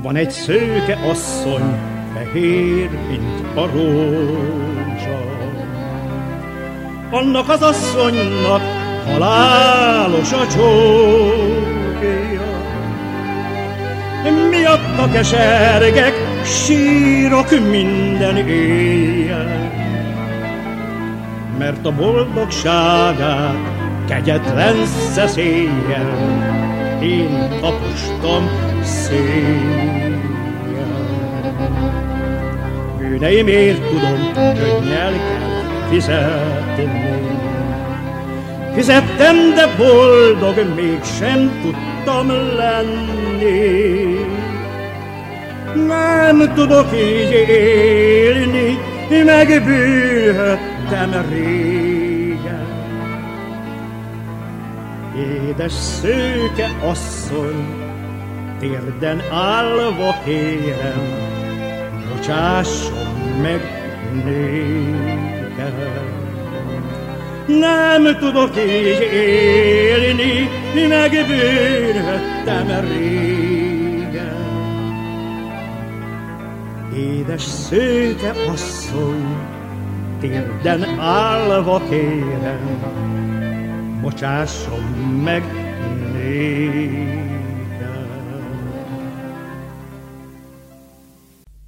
Van egy szőke asszony, fehér, mint a rózsa. Annak az asszonynak halálos a csókja. Miatta kesergek, sírok minden éjjel, mert a boldogságát kegyetlen szeszéllyel én tapostam széjjel. Bűneimért tudom, könnyel kell fizetni. Fizettem, de boldog mégsem tudtam lenni. Nem tudok így élni, megbűnhöttem régen. Édes szőke asszony, térden állva kérem, bocsásson meg nékem. Nem tudok így élni, megbűnhöttem régen. Édes szőke asszony, térden állva kérem, bocsásson meg nékem.